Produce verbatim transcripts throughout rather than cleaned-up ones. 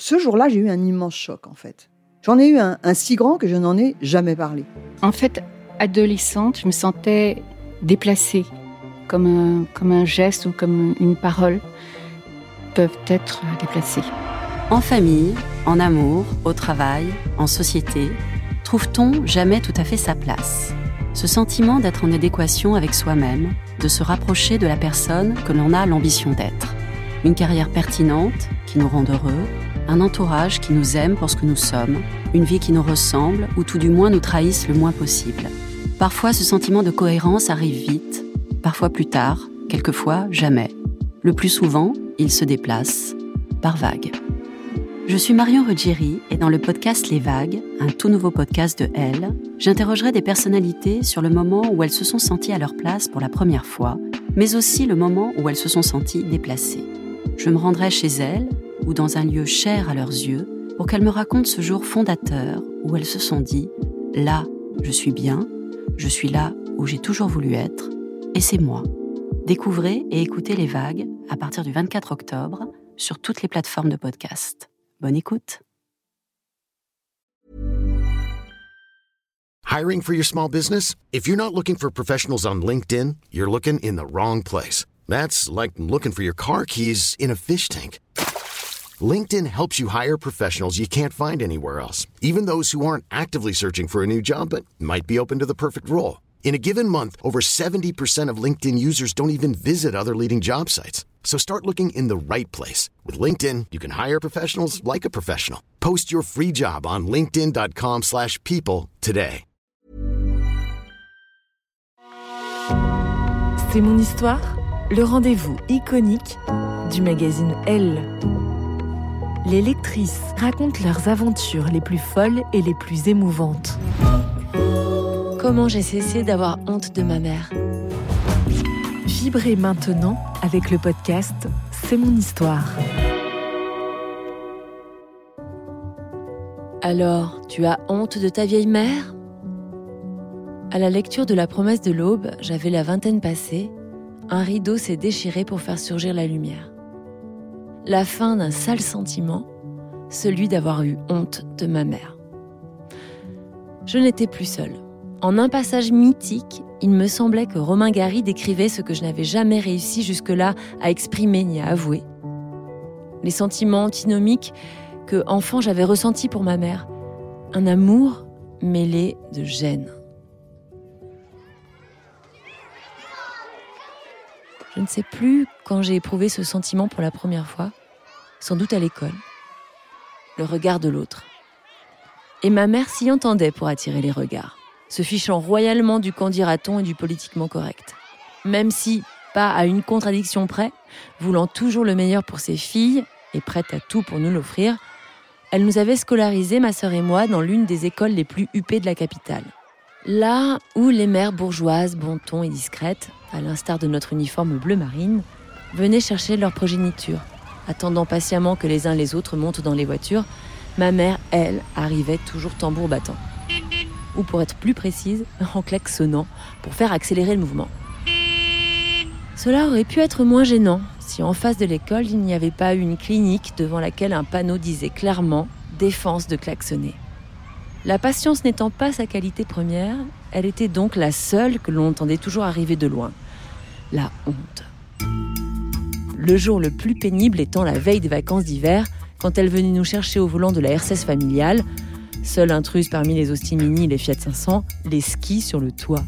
Ce jour-là, j'ai eu un immense choc, en fait. J'en ai eu un, un si grand que je n'en ai jamais parlé. En fait, adolescente, je me sentais déplacée, comme un, comme un geste ou comme une parole peuvent être déplacées. En famille, en amour, au travail, en société, trouve-t-on jamais tout à fait sa place ? Ce sentiment d'être en adéquation avec soi-même, de se rapprocher de la personne que l'on a l'ambition d'être. Une carrière pertinente qui nous rend heureux, un entourage qui nous aime pour ce que nous sommes, une vie qui nous ressemble ou tout du moins nous trahisse le moins possible. Parfois, ce sentiment de cohérence arrive vite, parfois plus tard, quelquefois jamais. Le plus souvent, il se déplace par vagues. Je suis Marion Ruggieri et dans le podcast Les Vagues, un tout nouveau podcast de Elle, j'interrogerai des personnalités sur le moment où elles se sont senties à leur place pour la première fois, mais aussi le moment où elles se sont senties déplacées. Je me rendrai chez elles ou dans un lieu cher à leurs yeux pour qu'elles me racontent ce jour fondateur où elles se sont dit « Là, je suis bien, je suis là où j'ai toujours voulu être, et c'est moi ». Découvrez et écoutez Les Vagues à partir du vingt-quatre octobre sur toutes les plateformes de podcast. Bonne écoute. Hiring for your small business? If you're not looking for professionals on LinkedIn, you're looking in the wrong place. That's like looking for your car keys in a fish tank. LinkedIn helps you hire professionals you can't find anywhere else, even those who aren't actively searching for a new job but might be open to the perfect role. In a given month, over seventy percent of LinkedIn users don't even visit other leading job sites. So start looking in the right place. With LinkedIn, you can hire professionals like a professional. Post your free job on linkedin dot com slash people today. C'est mon histoire, le rendez-vous iconique du magazine Elle. Les lectrices racontent leurs aventures les plus folles et les plus émouvantes. Comment j'ai cessé d'avoir honte de ma mère. Vibrez maintenant avec le podcast C'est mon histoire. Alors, tu as honte de ta vieille mère ? À la lecture de La promesse de l'aube, j'avais la vingtaine passée, un rideau s'est déchiré pour faire surgir la lumière. La fin d'un sale sentiment, celui d'avoir eu honte de ma mère. Je n'étais plus seule. En un passage mythique, il me semblait que Romain Gary décrivait ce que je n'avais jamais réussi jusque-là à exprimer ni à avouer. Les sentiments antinomiques que, enfant, j'avais ressentis pour ma mère. Un amour mêlé de gêne. Je ne sais plus quand j'ai éprouvé ce sentiment pour la première fois, sans doute à l'école. Le regard de l'autre. Et ma mère s'y entendait pour attirer les regards, se fichant royalement du qu'en dira-t-on et du politiquement correct. Même si, pas à une contradiction près, voulant toujours le meilleur pour ses filles et prête à tout pour nous l'offrir, elle nous avait scolarisés, ma sœur et moi, dans l'une des écoles les plus huppées de la capitale. Là où les mères bourgeoises, bon ton et discrètes, à l'instar de notre uniforme bleu marine, venaient chercher leur progéniture. Attendant patiemment que les uns les autres montent dans les voitures, ma mère, elle, arrivait toujours tambour battant. Ou pour être plus précise, en klaxonnant, pour faire accélérer le mouvement. Cela aurait pu être moins gênant si en face de l'école, il n'y avait pas eu une clinique devant laquelle un panneau disait clairement « Défense de klaxonner ». La patience n'étant pas sa qualité première, elle était donc la seule que l'on entendait toujours arriver de loin. La honte. Le jour le plus pénible étant la veille des vacances d'hiver, quand elle venait nous chercher au volant de la R S S familiale, seule intruse parmi les Austin Mini et les Fiat cinq cents, les skis sur le toit.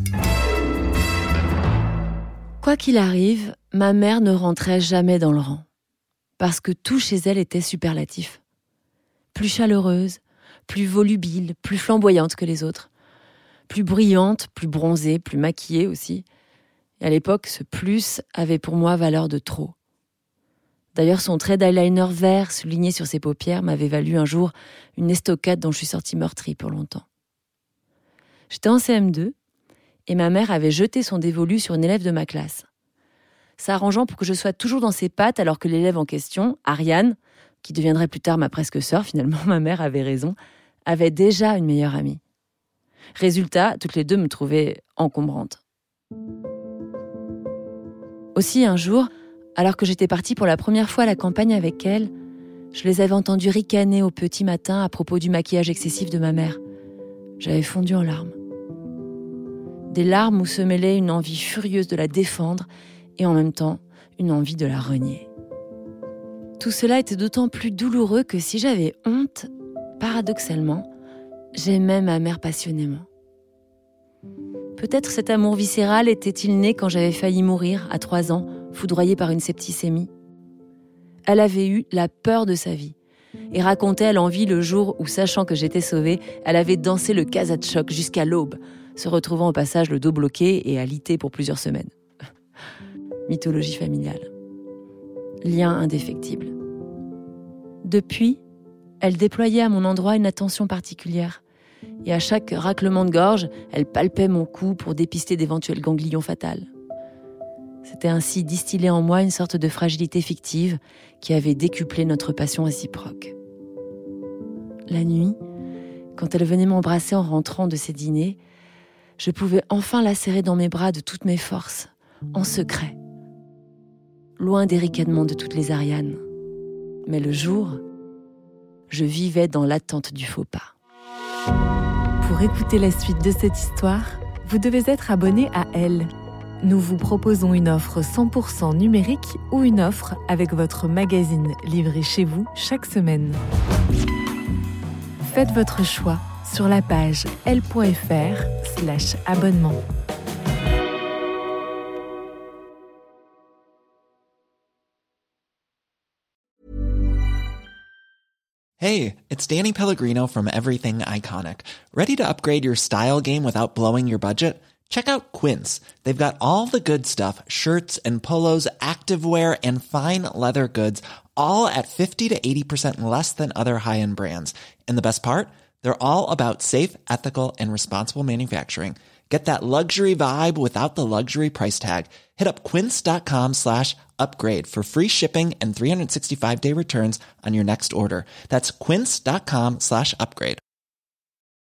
Quoi qu'il arrive, ma mère ne rentrait jamais dans le rang. Parce que tout chez elle était superlatif. Plus chaleureuse, plus volubile, plus flamboyante que les autres. Plus brillante, plus bronzée, plus maquillée aussi. Et à l'époque, ce plus avait pour moi valeur de trop. D'ailleurs, son trait d'eyeliner vert souligné sur ses paupières m'avait valu un jour une estocade dont je suis sortie meurtrie pour longtemps. J'étais en C M deux et ma mère avait jeté son dévolu sur une élève de ma classe. S'arrangeant pour que je sois toujours dans ses pattes alors que l'élève en question, Ariane, qui deviendrait plus tard ma presque sœur, finalement ma mère avait raison, avait déjà une meilleure amie. Résultat, toutes les deux me trouvaient encombrante. Aussi un jour, alors que j'étais partie pour la première fois à la campagne avec elle, Je les avais entendus ricaner au petit matin à propos du maquillage excessif de ma mère. J'avais fondu en larmes. Des larmes où se mêlait une envie furieuse de la défendre et en même temps une envie de la renier. Tout cela était d'autant plus douloureux que si j'avais honte, paradoxalement, j'aimais ma mère passionnément. Peut-être cet amour viscéral était-il né quand j'avais failli mourir, à trois ans, foudroyée par une septicémie. Elle avait eu la peur de sa vie et racontait à l'envi le jour où, sachant que j'étais sauvée, elle avait dansé le Kazatchok jusqu'à l'aube, se retrouvant au passage le dos bloqué et alité pour plusieurs semaines. Mythologie familiale. Lien indéfectible. Depuis, elle déployait à mon endroit une attention particulière. Et à chaque raclement de gorge, elle palpait mon cou pour dépister d'éventuels ganglions fatals. C'était ainsi distillé en moi une sorte de fragilité fictive qui avait décuplé notre passion réciproque. La nuit, quand elle venait m'embrasser en rentrant de ses dîners, je pouvais enfin la serrer dans mes bras de toutes mes forces, en secret, loin des ricanements de toutes les Arianes. Mais le jour, je vivais dans l'attente du faux pas. Pour écouter la suite de cette histoire, vous devez être abonné à Elle. Nous vous proposons une offre cent pour cent numérique ou une offre avec votre magazine livré chez vous chaque semaine. Faites votre choix sur la page elle.fr slash abonnement. Hey, it's Danny Pellegrino from Everything Iconic. Ready to upgrade your style game without blowing your budget? Check out Quince. They've got all the good stuff, shirts and polos, activewear, and fine leather goods, all at fifty to eighty percent less than other high-end brands. And the best part? They're all about safe, ethical, and responsible manufacturing. Get that luxury vibe without the luxury price tag. Hit up quince.com slash upgrade for free shipping and three sixty-five day returns on your next order. That's quince.com slash upgrade.